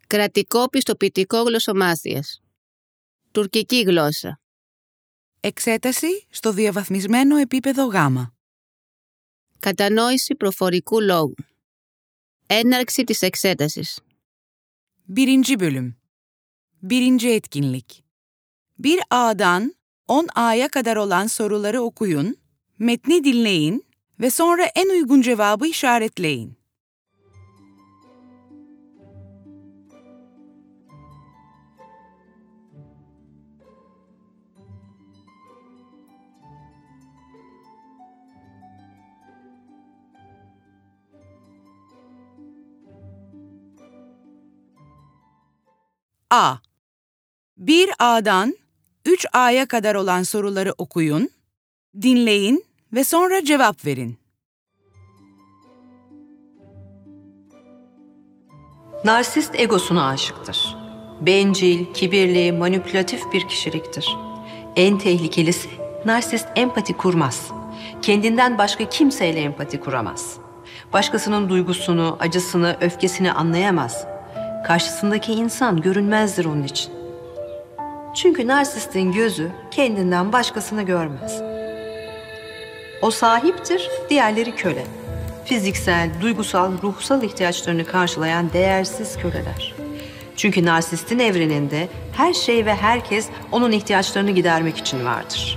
Κρατικό πιστοποιητικό γλωσσομάθειας. Τουρκική γλώσσα. Εξέταση στο διαβαθμισμένο επίπεδο Γ. Κατανόηση προφορικού λόγου. Έναρξη της εξέτασης. Birinci bölüm. Birinci etkinlik. Bir A'dan 10 A'ya kadar olan soruları okuyun, metni dinleyin ve sonra en uygun cevabı işaretleyin. A. 1 A'dan 3 A'ya kadar olan soruları okuyun, dinleyin ve sonra cevap verin. Narsist egosuna aşıktır. Bencil, kibirli, manipülatif bir kişiliktir. En tehlikelisi, narsist empati kurmaz. Kendinden başka kimseyle empati kuramaz. Başkasının duygusunu, acısını, öfkesini anlayamaz. Karşısındaki insan görünmezdir onun için. Çünkü narsistin gözü kendinden başkasını görmez. O sahiptir, diğerleri köle. Fiziksel, duygusal, ruhsal ihtiyaçlarını karşılayan değersiz köleler. Çünkü narsistin evreninde her şey ve herkes onun ihtiyaçlarını gidermek için vardır.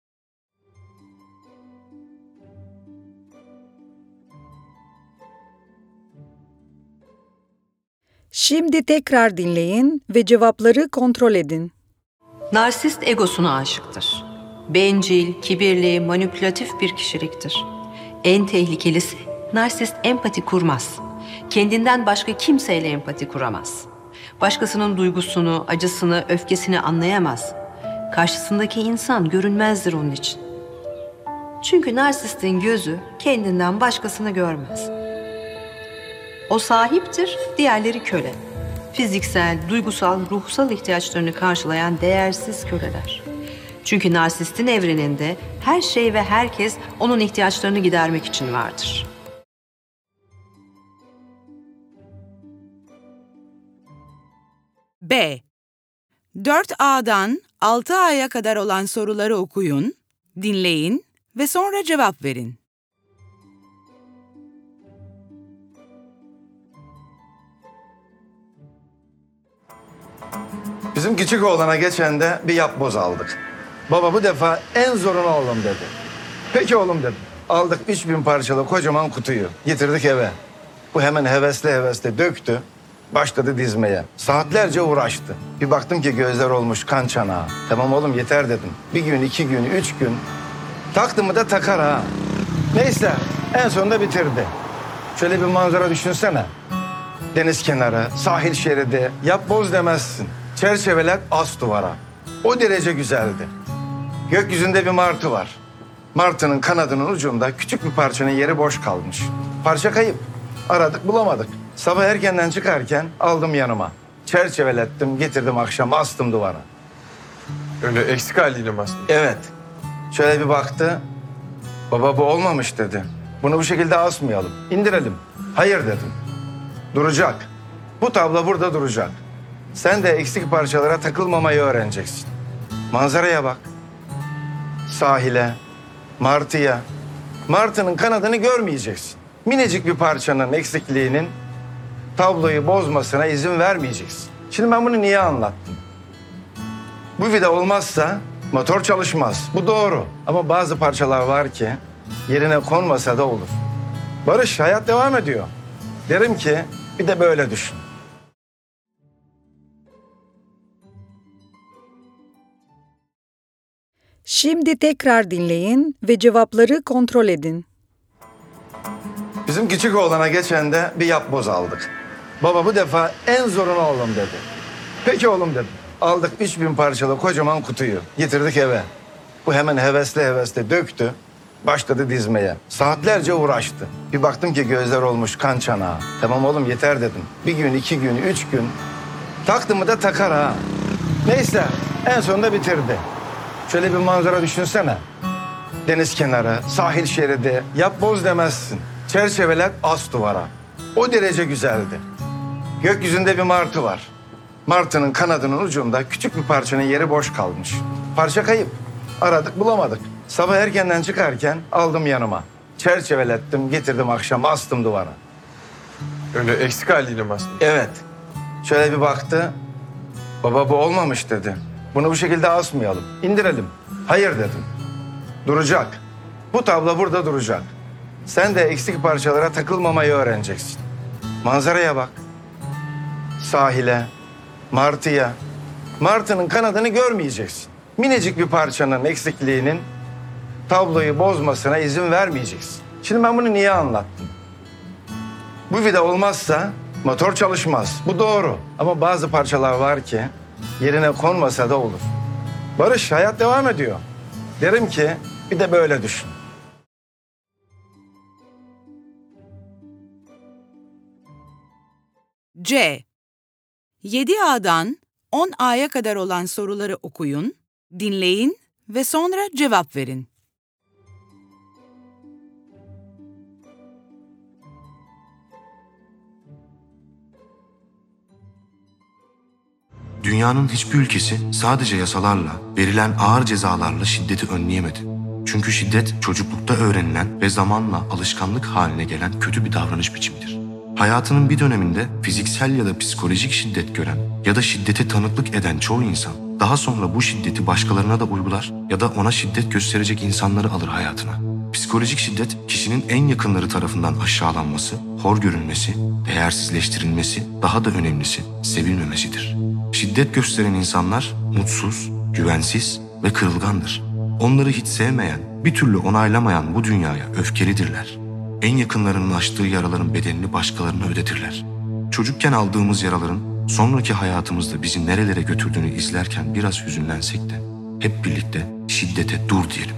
Şimdi tekrar dinleyin ve cevapları kontrol edin. Narsist egosuna aşıktır. Bencil, kibirli, manipülatif bir kişiliktir. En tehlikelisi, narsist empati kurmaz. Kendinden başka kimseyle empati kuramaz. Başkasının duygusunu, acısını, öfkesini anlayamaz. Karşısındaki insan görünmezdir onun için. Çünkü narsistin gözü kendinden başkasını görmez. O sahiptir, diğerleri köle. Fiziksel, duygusal, ruhsal ihtiyaçlarını karşılayan değersiz köleler. Çünkü narsistin evreninde her şey ve herkes onun ihtiyaçlarını gidermek için vardır. B. 4 A'dan 6 A'ya kadar olan soruları okuyun, dinleyin ve sonra cevap verin. Bizim küçük oğlana geçen de bir yapboz aldık. Baba bu defa en zorunu oğlum dedi. Peki oğlum dedim. Aldık 3000 parçalı kocaman kutuyu. Getirdik eve. Bu hemen hevesle döktü. Başladı dizmeye. Saatlerce uğraştı. Bir baktım ki gözler olmuş kan çanağı. Tamam oğlum yeter dedim. Bir gün, 2 gün, 3 gün. Taktı mı da takar ha. Neyse en sonunda bitirdi. Şöyle bir manzara düşünsene. Deniz kenarı, sahil şeridi, yapboz demezsin. Çerçeveler as duvara. O derece güzeldi. Gökyüzünde bir martı var. Martının kanadının ucunda küçük bir parçanın yeri boş kalmış. Parça kayıp. Aradık bulamadık. Sabah erkenden çıkarken aldım yanıma. Çerçevelettim, getirdim akşam astım duvara. Öyle eksik haliyle mi aslında? Evet. Şöyle bir baktı. Baba bu olmamış dedi. Bunu bu şekilde asmayalım. İndirelim. Hayır dedim. Duracak. Bu tablo burada duracak. Sen de eksik parçalara takılmamayı öğreneceksin. Manzaraya bak. Sahile, martıya. Martının kanadını görmeyeceksin. Minicik bir parçanın eksikliğinin tabloyu bozmasına izin vermeyeceksin. Şimdi ben bunu niye anlattım? Bu vida olmazsa motor çalışmaz. Bu doğru. Ama bazı parçalar var ki yerine konmasa da olur. Barış, hayat devam ediyor. Derim ki bir de böyle düşün. Şimdi tekrar dinleyin ve cevapları kontrol edin. Bizim küçük oğlana geçen de bir yapboz aldık. Baba bu defa en zorunu oğlum dedi. Peki oğlum dedim. Aldık 3000 parçalı kocaman kutuyu. Getirdik eve. Bu hemen hevesle döktü. Başladı dizmeye. Saatlerce uğraştı. Bir baktım ki gözler olmuş kan çanağı. Tamam oğlum yeter dedim. Bir gün, 2 gün, 3 gün. Taktı mı da takar ha. Neyse en sonunda bitirdi. Şöyle bir manzara düşünsene. Deniz kenarı, sahil şeridi, yapboz demezsin. Çerçeveler as duvara. O derece güzeldi. Gökyüzünde bir martı var. Martının kanadının ucunda küçük bir parçanın yeri boş kalmış. Parça kayıp. Aradık bulamadık. Sabah erkenden çıkarken aldım yanıma. Çerçevelettim, getirdim akşam astım duvara. Öyle eksik haliyle mi aslında? Evet. Şöyle bir baktı. Baba bu olmamış dedi. Bunu bu şekilde asmayalım. İndirelim. Hayır dedim. Duracak. Bu tablo burada duracak. Sen de eksik parçalara takılmamayı öğreneceksin. Manzaraya bak. Sahile, martıya. Martının kanadını görmeyeceksin. Minicik bir parçanın eksikliğinin tabloyu bozmasına izin vermeyeceksin. Şimdi ben bunu niye anlattım? Bu vida olmazsa motor çalışmaz. Bu doğru. Ama bazı parçalar var ki yerine konmasa da olur. Barış, hayat devam ediyor. Derim ki bir de böyle düşün. C. 7A'dan 10A'ya kadar olan soruları okuyun, dinleyin ve sonra cevap verin. Dünyanın hiçbir ülkesi sadece yasalarla, verilen ağır cezalarla şiddeti önleyemedi. Çünkü şiddet çocuklukta öğrenilen ve zamanla alışkanlık haline gelen kötü bir davranış biçimidir. Hayatının bir döneminde fiziksel ya da psikolojik şiddet gören ya da şiddete tanıklık eden çoğu insan daha sonra bu şiddeti başkalarına da uygular ya da ona şiddet gösterecek insanları alır hayatına. Psikolojik şiddet kişinin en yakınları tarafından aşağılanması, hor görülmesi, değersizleştirilmesi, daha da önemlisi sevilmemesidir. Şiddet gösteren insanlar mutsuz, güvensiz ve kırılgandır. Onları hiç sevmeyen, bir türlü onaylamayan bu dünyaya öfkelidirler. En yakınlarının açtığı yaraların bedelini başkalarına ödetirler. Çocukken aldığımız yaraların sonraki hayatımızda bizi nerelere götürdüğünü izlerken biraz hüzünlensek de hep birlikte şiddete dur diyelim.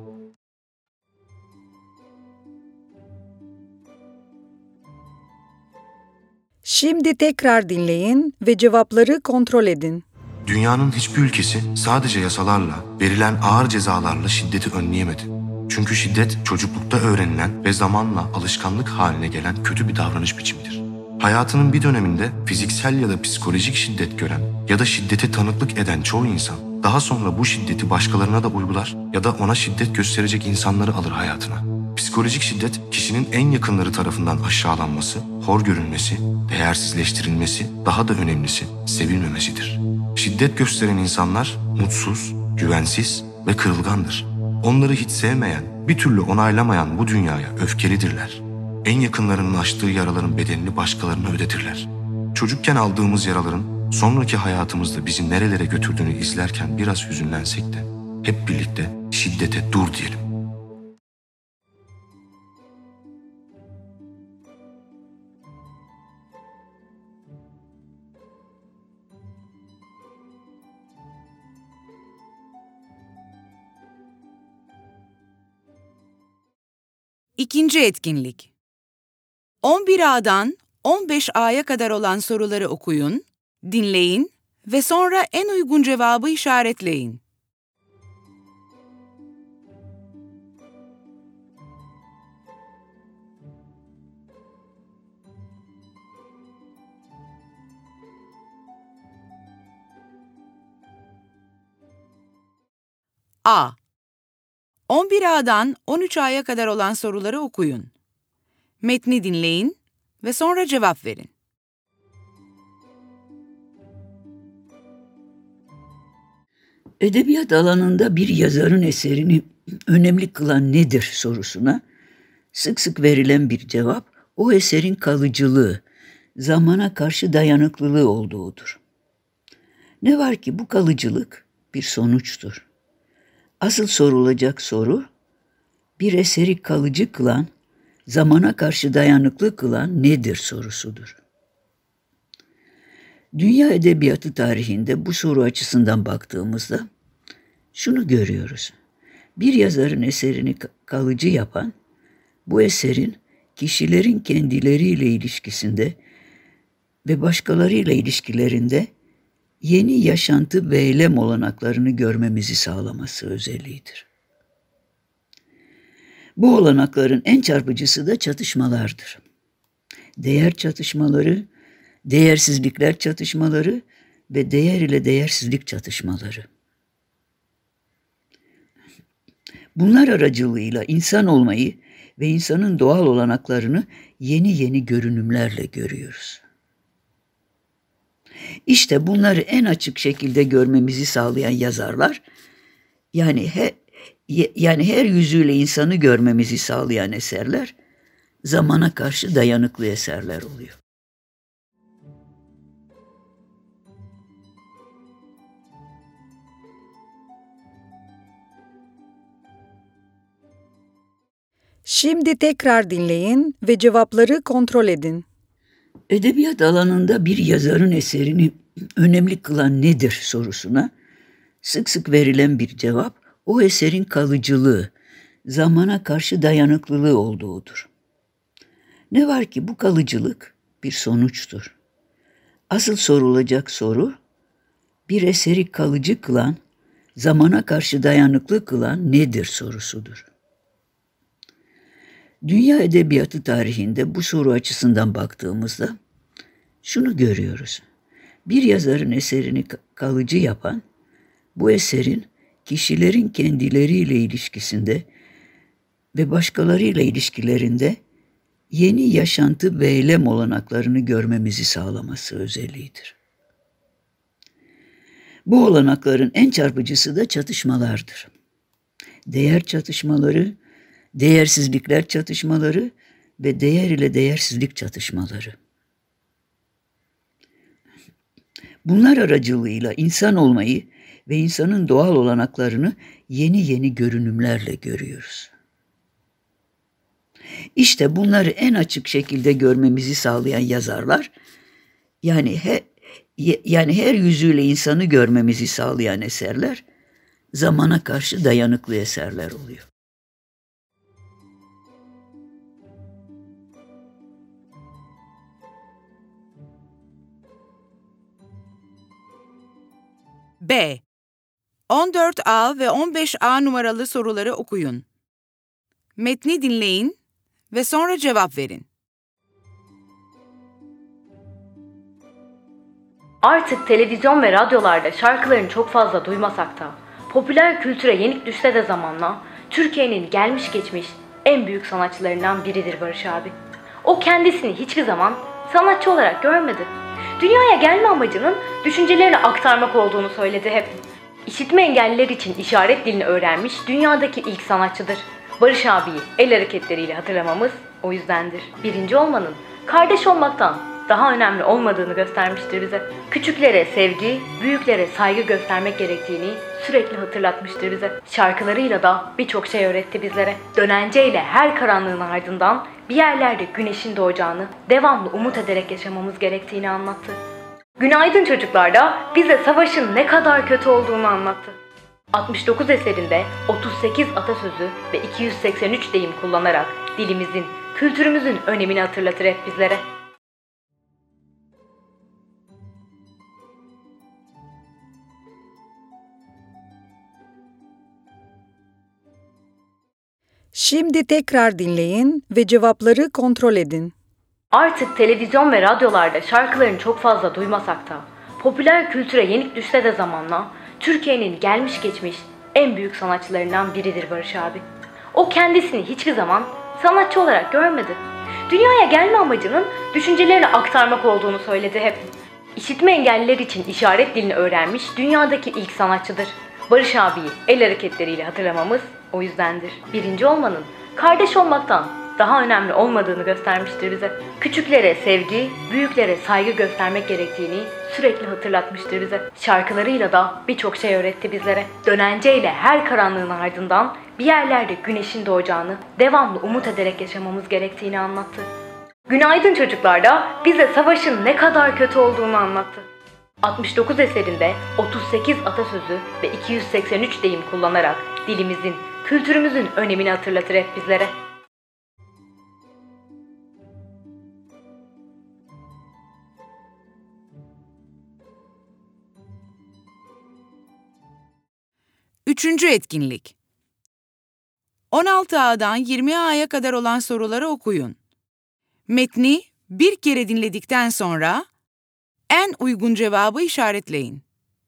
Şimdi tekrar dinleyin ve cevapları kontrol edin. Dünyanın hiçbir ülkesi sadece yasalarla, verilen ağır cezalarla şiddeti önleyemedi. Çünkü şiddet çocuklukta öğrenilen ve zamanla alışkanlık haline gelen kötü bir davranış biçimidir. Hayatının bir döneminde fiziksel ya da psikolojik şiddet gören ya da şiddete tanıklık eden çoğu insan daha sonra bu şiddeti başkalarına da uygular ya da ona şiddet gösterecek insanları alır hayatına. Psikolojik şiddet kişinin en yakınları tarafından aşağılanması, hor görülmesi, değersizleştirilmesi, daha da önemlisi sevilmemesidir. Şiddet gösteren insanlar mutsuz, güvensiz ve kırılgandır. Onları hiç sevmeyen, bir türlü onaylamayan bu dünyaya öfkelidirler. En yakınlarının açtığı yaraların bedelini başkalarına ödetirler. Çocukken aldığımız yaraların sonraki hayatımızda bizi nerelere götürdüğünü izlerken biraz hüzünlensek de hep birlikte şiddete dur diyelim. İkinci etkinlik. 11A'dan 15A'ya kadar olan soruları okuyun, dinleyin ve sonra en uygun cevabı işaretleyin. A. 11A'dan 13A'ya kadar olan soruları okuyun. Metni dinleyin ve sonra cevap verin. Edebiyat alanında bir yazarın eserini önemli kılan nedir sorusuna sık sık verilen bir cevap, o eserin kalıcılığı, zamana karşı dayanıklılığı olduğudur. Ne var ki bu kalıcılık bir sonuçtur. Asıl sorulacak soru, bir eseri kalıcı kılan, zamana karşı dayanıklı kılan nedir sorusudur. Dünya edebiyatı tarihinde bu soru açısından baktığımızda şunu görüyoruz. Bir yazarın eserini kalıcı yapan, bu eserin kişilerin kendileriyle ilişkisinde ve başkalarıyla ilişkilerinde yeni yaşantı ve eylem olanaklarını görmemizi sağlaması özelliğidir. Bu olanakların en çarpıcısı da çatışmalardır. Değer çatışmaları, değersizlikler çatışmaları ve değer ile değersizlik çatışmaları. Bunlar aracılığıyla insan olmayı ve insanın doğal olanaklarını yeni yeni görünümlerle görüyoruz. İşte bunları en açık şekilde görmemizi sağlayan yazarlar, yani her yüzüyle insanı görmemizi sağlayan eserler, zamana karşı dayanıklı eserler oluyor. Şimdi tekrar dinleyin ve cevapları kontrol edin. Edebiyat alanında bir yazarın eserini önemli kılan nedir sorusuna sık sık verilen bir cevap, o eserin kalıcılığı, zamana karşı dayanıklılığı olduğudur. Ne var ki bu kalıcılık bir sonuçtur. Asıl sorulacak soru, bir eseri kalıcı kılan, zamana karşı dayanıklı kılan nedir sorusudur. Dünya edebiyatı tarihinde bu soru açısından baktığımızda şunu görüyoruz. Bir yazarın eserini kalıcı yapan, bu eserin kişilerin kendileriyle ilişkisinde ve başkalarıyla ilişkilerinde yeni yaşantı ve eylem olanaklarını görmemizi sağlaması özelliğidir. Bu olanakların en çarpıcısı da çatışmalardır. Değer çatışmaları, değersizlikler çatışmaları ve değer ile değersizlik çatışmaları. Bunlar aracılığıyla insan olmayı ve insanın doğal olanaklarını yeni yeni görünümlerle görüyoruz. İşte bunları en açık şekilde görmemizi sağlayan yazarlar, yani her yüzüyle insanı görmemizi sağlayan eserler, zamana karşı dayanıklı eserler oluyor. B. 14A ve 15A numaralı soruları okuyun. Metni dinleyin ve sonra cevap verin. Artık televizyon ve radyolarda şarkılarını çok fazla duymasak da, popüler kültüre yenik düşse de zamanla, Türkiye'nin gelmiş geçmiş en büyük sanatçılarından biridir Barış abi. O kendisini hiçbir zaman sanatçı olarak görmedi. Dünyaya gelme amacının düşüncelerini aktarmak olduğunu söyledi hep. İşitme engelliler için işaret dilini öğrenmiş dünyadaki ilk sanatçıdır. Barış abiyi el hareketleriyle hatırlamamız o yüzdendir. Birinci olmanın kardeş olmaktan daha önemli olmadığını göstermiştir bize. Küçüklere sevgi, büyüklere saygı göstermek gerektiğini sürekli hatırlatmıştır bize. Şarkılarıyla da birçok şey öğretti bizlere. Dönenceyle her karanlığın ardından bir yerlerde güneşin doğacağını devamlı umut ederek yaşamamız gerektiğini anlattı. Günaydın Çocuklar da bize savaşın ne kadar kötü olduğunu anlattı. 69 eserinde 38 atasözü ve 283 deyim kullanarak dilimizin, kültürümüzün önemini hatırlatır hep bizlere. Şimdi tekrar dinleyin ve cevapları kontrol edin. Artık televizyon ve radyolarda şarkılarını çok fazla duymasak da, popüler kültüre yenik düşse de zamanla, Türkiye'nin gelmiş geçmiş en büyük sanatçılarından biridir Barış abi. O kendisini hiçbir zaman sanatçı olarak görmedi. Dünyaya gelme amacının düşüncelerini aktarmak olduğunu söyledi hep. İşitme engelliler için işaret dilini öğrenmiş dünyadaki ilk sanatçıdır. Barış abiyi el hareketleriyle hatırlamamız o yüzdendir. Birinci olmanın kardeş olmaktan daha önemli olmadığını göstermiştir bize. Küçüklere sevgi, büyüklere saygı göstermek gerektiğini sürekli hatırlatmıştır bize. Şarkılarıyla da birçok şey öğretti bizlere. Dönenceyle her karanlığın ardından bir yerlerde güneşin doğacağını devamlı umut ederek yaşamamız gerektiğini anlattı. Günaydın Çocuklar da bize savaşın ne kadar kötü olduğunu anlattı. 69 eserinde 38 atasözü ve 283 deyim kullanarak dilimizin, kültürümüzün önemini hatırlatır hep bizlere. Üçüncü etkinlik. 16A'dan 20A'ya kadar olan soruları okuyun. Metni bir kere dinledikten sonra En uygun cevabı işaretleyin.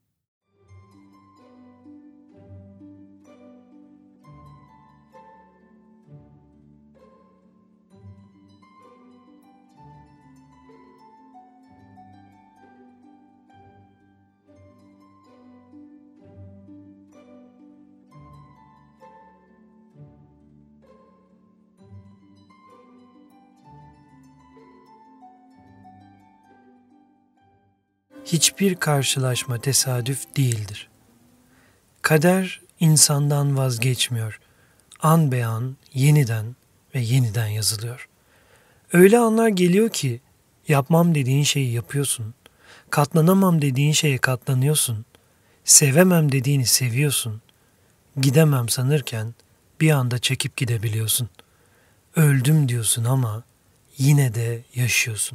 Hiçbir karşılaşma tesadüf değildir. Kader insandan vazgeçmiyor. An be an yeniden ve yeniden yazılıyor. Öyle anlar geliyor ki yapmam dediğin şeyi yapıyorsun. Katlanamam dediğin şeye katlanıyorsun. Sevemem dediğini seviyorsun. Gidemem sanırken bir anda çekip gidebiliyorsun. Öldüm diyorsun ama yine de yaşıyorsun.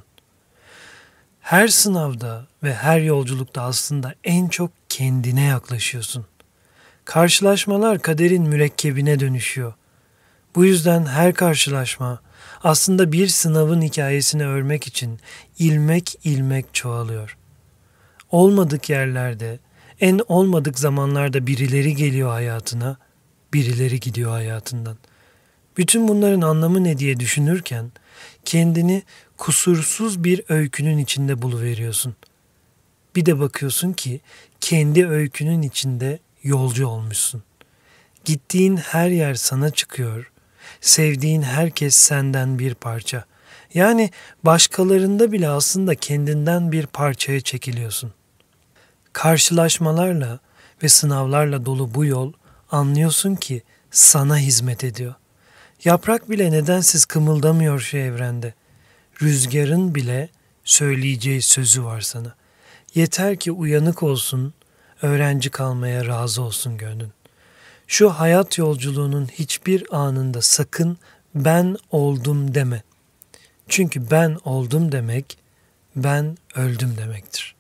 Her sınavda ve her yolculukta aslında en çok kendine yaklaşıyorsun. Karşılaşmalar kaderin mürekkebine dönüşüyor. Bu yüzden her karşılaşma aslında bir sınavın hikayesini örmek için ilmek ilmek çoğalıyor. Olmadık yerlerde, en olmadık zamanlarda birileri geliyor hayatına, birileri gidiyor hayatından. Bütün bunların anlamı ne diye düşünürken kendini kusursuz bir öykünün içinde buluveriyorsun. Bir de bakıyorsun ki kendi öykünün içinde yolcu olmuşsun. Gittiğin her yer sana çıkıyor. Sevdiğin herkes senden bir parça. Yani başkalarında bile aslında kendinden bir parçaya çekiliyorsun. Karşılaşmalarla ve sınavlarla dolu bu yol anlıyorsun ki sana hizmet ediyor. Yaprak bile nedensiz kımıldamıyor şu evrende. Rüzgarın bile söyleyeceği sözü var sana. Yeter ki uyanık olsun, öğrenci kalmaya razı olsun gönlün. Şu hayat yolculuğunun hiçbir anında sakın ben oldum deme. Çünkü ben oldum demek, ben öldüm demektir.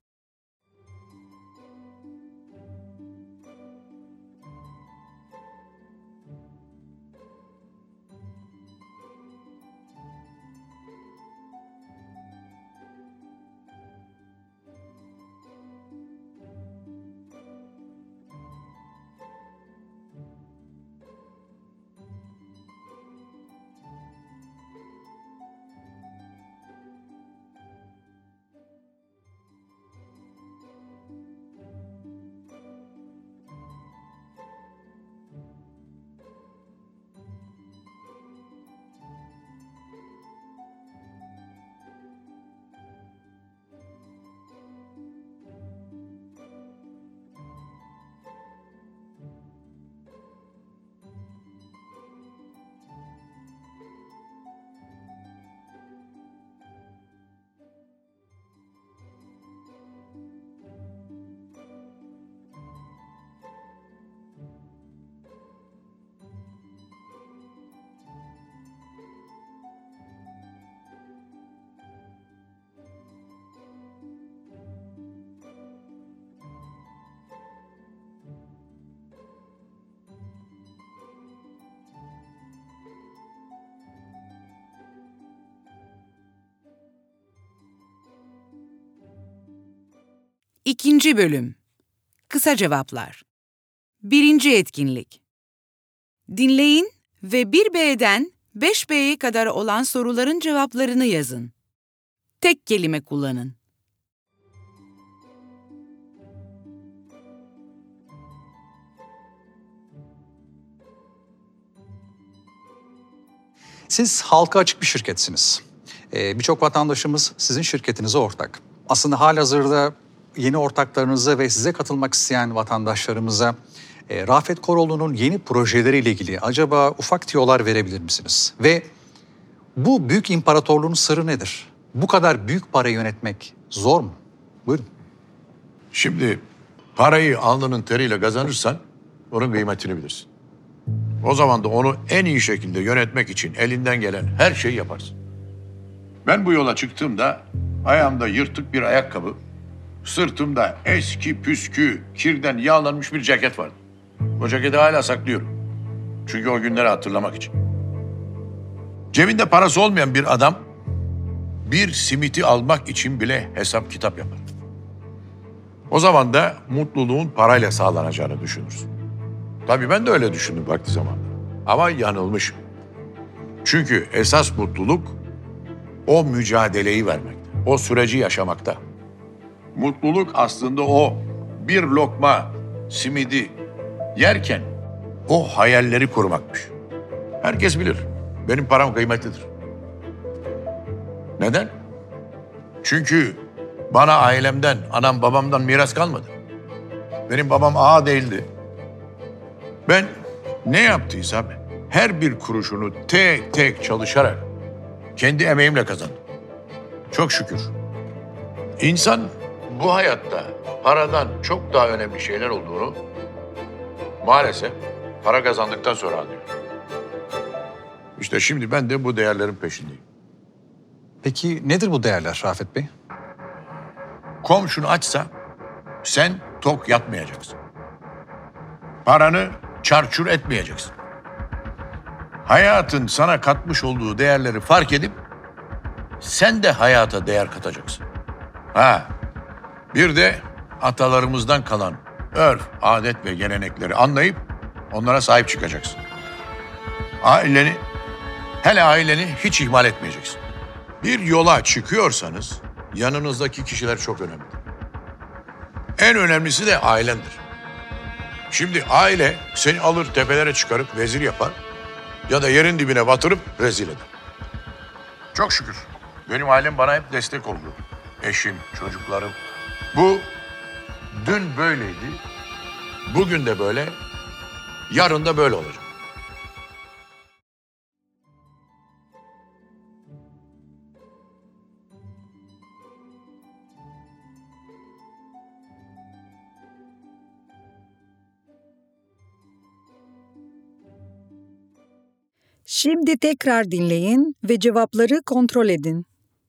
İkinci bölüm. Kısa cevaplar. Birinci etkinlik. Dinleyin ve 1B'den 5B'ye kadar olan soruların cevaplarını yazın. Tek kelime kullanın. Siz halka açık bir şirketsiniz. Birçok vatandaşımız sizin şirketinize ortak. Aslında halihazırda yeni ortaklarınıza ve size katılmak isteyen vatandaşlarımıza Rafet Koroğlu'nun yeni projeleriyle ilgili acaba ufak tiyolar verebilir misiniz? Ve bu büyük imparatorluğun sırrı nedir? Bu kadar büyük parayı yönetmek zor mu? Buyurun. Şimdi parayı alnının teriyle kazanırsan onun kıymetini bilirsin. O zaman da onu en iyi şekilde yönetmek için elinden gelen her şeyi yaparsın. Ben bu yola çıktığımda ayağımda yırtık bir ayakkabı, sırtımda eski püskü, kirden yağlanmış bir ceket vardı. O ceketi hala saklıyorum. Çünkü o günleri hatırlamak için. Cebinde parası olmayan bir adam bir simiti almak için bile hesap kitap yapar. O zaman da mutluluğun parayla sağlanacağını düşünürsün. Tabii ben de öyle düşündüm vakti zamanında. Ama yanılmışım. Çünkü esas mutluluk o mücadeleyi vermekte, o süreci yaşamakta. Mutluluk aslında o bir lokma simidi yerken o hayalleri kurmakmış. Herkes bilir. Benim param kıymetlidir. Neden? Çünkü bana ailemden, anam babamdan miras kalmadı. Benim babam ağa değildi. Ben ne yaptıysam her bir kuruşunu tek tek çalışarak kendi emeğimle kazandım. Çok şükür. İnsan bu hayatta paradan çok daha önemli şeyler olduğunu maalesef para kazandıktan sonra anlıyor. İşte şimdi ben de bu değerlerin peşindeyim. Peki nedir bu değerler Rafet Bey? Komşun açsa sen tok yatmayacaksın. Paranı çarçur etmeyeceksin. Hayatın sana katmış olduğu değerleri fark edip sen de hayata değer katacaksın. Bir de atalarımızdan kalan örf, adet ve gelenekleri anlayıp onlara sahip çıkacaksın. Aileni hiç ihmal etmeyeceksin. Bir yola çıkıyorsanız yanınızdaki kişiler çok önemli. En önemlisi de ailendir. Şimdi aile seni alır tepelere çıkarıp vezir yapar ya da yerin dibine batırıp rezil eder. Çok şükür benim ailem bana hep destek oldu. Eşim, çocuklarım. Bu dün böyleydi, bugün de böyle, yarın da böyle olacak. Şimdi tekrar dinleyin ve cevapları kontrol edin.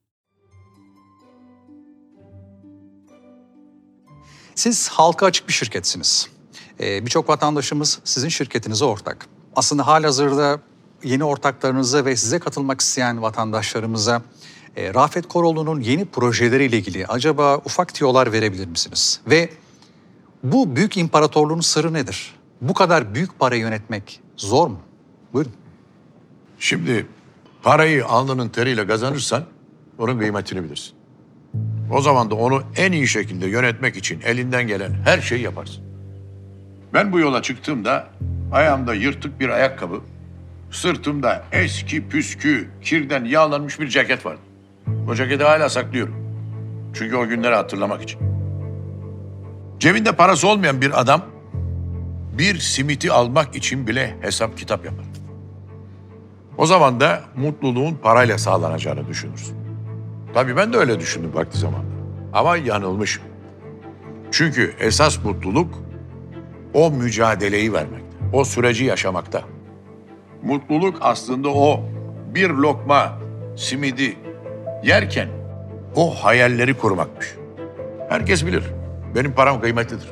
Siz halka açık bir şirketsiniz. Birçok vatandaşımız sizin şirketinize ortak. Aslında halihazırda yeni ortaklarınıza ve size katılmak isteyen vatandaşlarımıza Rafet Koroğlu'nun yeni projeleriyle ilgili acaba ufak tiyolar verebilir misiniz? Ve bu büyük imparatorluğun sırrı nedir? Bu kadar büyük parayı yönetmek zor mu? Buyurun. Şimdi parayı alnının teriyle kazanırsan onun kıymetini bilirsin. O zaman da onu en iyi şekilde yönetmek için elinden gelen her şeyi yaparsın. Ben bu yola çıktığımda ayağımda yırtık bir ayakkabı, sırtımda eski püskü, kirden yağlanmış bir ceket vardı. O ceketi hala saklıyorum. Çünkü o günleri hatırlamak için. Cebinde parası olmayan bir adam bir simiti almak için bile hesap kitap yapar. O zaman da mutluluğun parayla sağlanacağını düşünürsün. Tabii ben de öyle düşündüm vakti zamanında. Ama yanılmışım. Çünkü esas mutluluk o mücadeleyi vermekte, o süreci yaşamakta. Mutluluk aslında o bir lokma simidi yerken o hayalleri kurmakmış. Herkes bilir. Benim param kıymetlidir.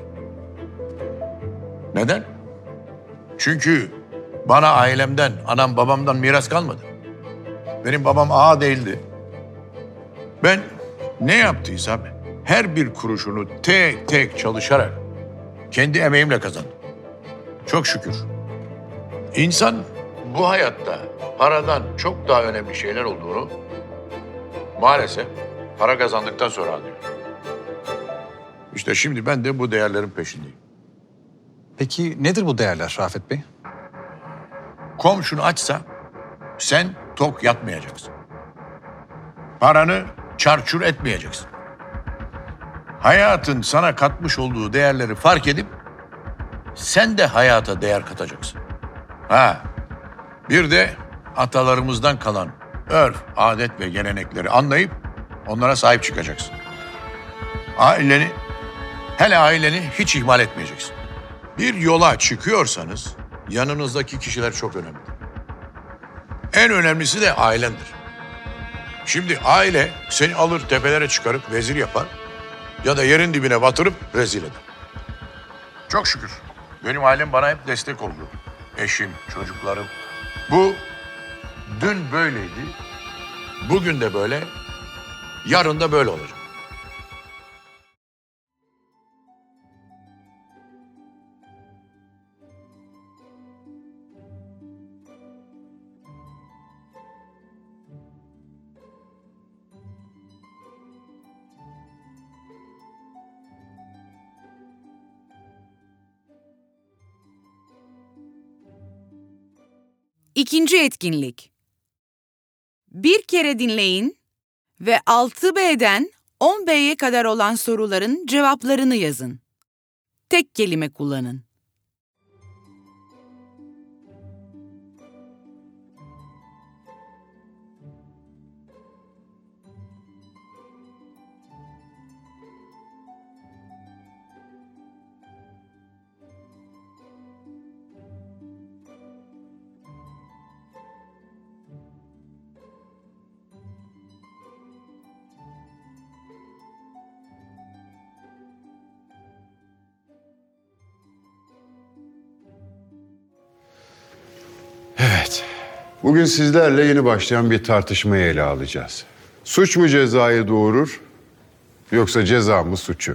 Neden? Çünkü bana ailemden, anam babamdan miras kalmadı. Benim babam ağa değildi. Ben ne yaptıysam her bir kuruşunu tek tek çalışarak kendi emeğimle kazandım. Çok şükür. İnsan bu hayatta paradan çok daha önemli şeyler olduğunu maalesef para kazandıktan sonra anlıyor. İşte şimdi ben de bu değerlerin peşindeyim. Peki nedir bu değerler Rafet Bey? Komşun açsa sen tok yatmayacaksın. Paranı çarçur etmeyeceksin. Hayatın sana katmış olduğu değerleri fark edip sen de hayata değer katacaksın. Bir de atalarımızdan kalan örf, adet ve gelenekleri anlayıp onlara sahip çıkacaksın. Aileni hiç ihmal etmeyeceksin. Bir yola çıkıyorsanız yanınızdaki kişiler çok önemli. En önemlisi de ailendir. Şimdi aile seni alır tepelere çıkarıp vezir yapar ya da yerin dibine batırıp rezil eder. Çok şükür benim ailem bana hep destek oldu. Eşim, çocuklarım. Bu dün böyleydi, bugün de böyle, Yarın da böyle olacak. İkinci etkinlik. Bir kere dinleyin ve 6B'den 10B'ye kadar olan soruların cevaplarını yazın. Tek kelime kullanın. Evet. Bugün sizlerle yeni başlayan bir tartışmayı ele alacağız. Suç mu cezayı doğurur, yoksa ceza mı suçu?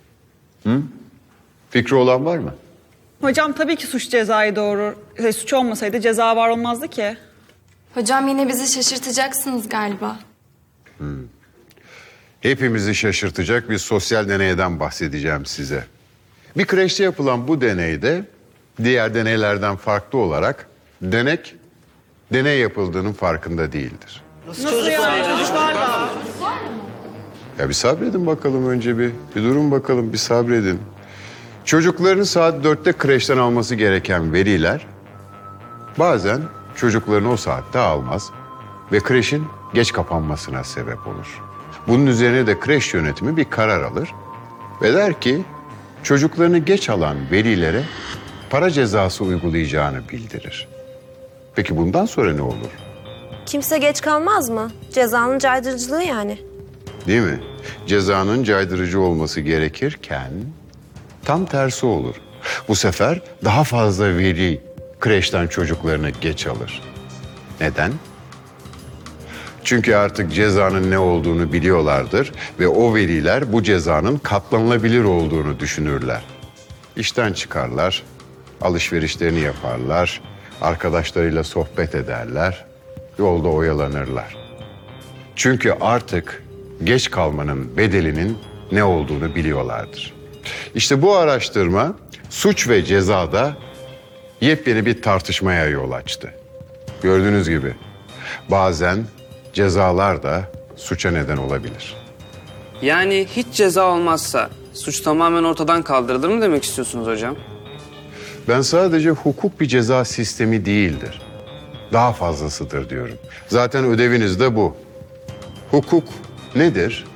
Fikri olan var mı? Hocam tabii ki suç cezayı doğurur. Suç olmasaydı ceza var olmazdı ki. Hocam yine bizi şaşırtacaksınız galiba. Hepimizi şaşırtacak bir sosyal deneyden bahsedeceğim size. Bir kreşte yapılan bu deneyde diğer deneylerden farklı olarak deney yapıldığının farkında değildir. Nasıl ya? Çocuklarla. Ya bir sabredin bakalım önce bir durun bakalım, bir sabredin. Çocukların saat 4'te kreşten alması gereken veliler bazen çocuklarını o saatte almaz ve kreşin geç kapanmasına sebep olur. Bunun üzerine de kreş yönetimi bir karar alır ve der ki çocuklarını geç alan velilere para cezası uygulayacağını bildirir. Peki bundan sonra ne olur? Kimse geç kalmaz mı? Cezanın caydırıcılığı yani. Değil mi? Cezanın caydırıcı olması gerekirken tam tersi olur. Bu sefer daha fazla veli kreşten çocuklarını geç alır. Neden? Çünkü artık cezanın ne olduğunu biliyorlardır ve o veliler bu cezanın katlanılabilir olduğunu düşünürler. İşten çıkarlar, alışverişlerini yaparlar, arkadaşlarıyla sohbet ederler, yolda oyalanırlar. Çünkü artık geç kalmanın bedelinin ne olduğunu biliyorlardır. İşte bu araştırma suç ve cezada yepyeni bir tartışmaya yol açtı. Gördüğünüz gibi bazen cezalar da suça neden olabilir. Yani hiç ceza olmazsa suç tamamen ortadan kaldırılır mı demek istiyorsunuz hocam? Ben sadece hukuk bir ceza sistemi değildir. Daha fazlasıdır diyorum. Zaten ödeviniz de bu. Hukuk nedir,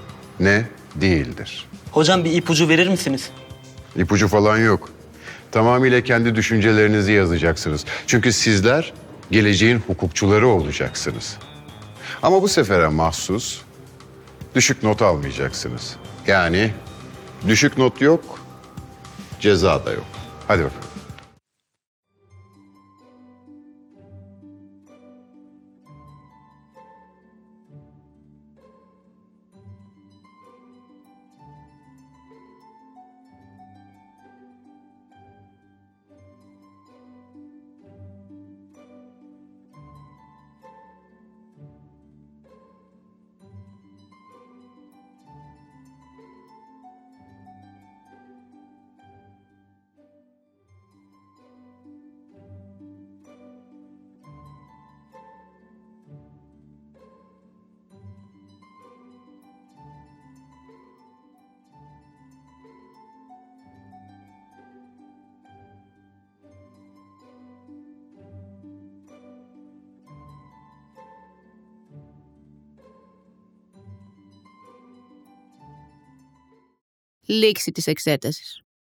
ne değildir. Hocam bir ipucu verir misiniz? İpucu falan yok. Tamamıyla kendi düşüncelerinizi yazacaksınız. Çünkü sizler geleceğin hukukçuları olacaksınız. Ama bu sefere mahsus düşük not almayacaksınız. Yani düşük not yok, ceza da yok. Hadi bakalım. Λήξη της εξέτασης.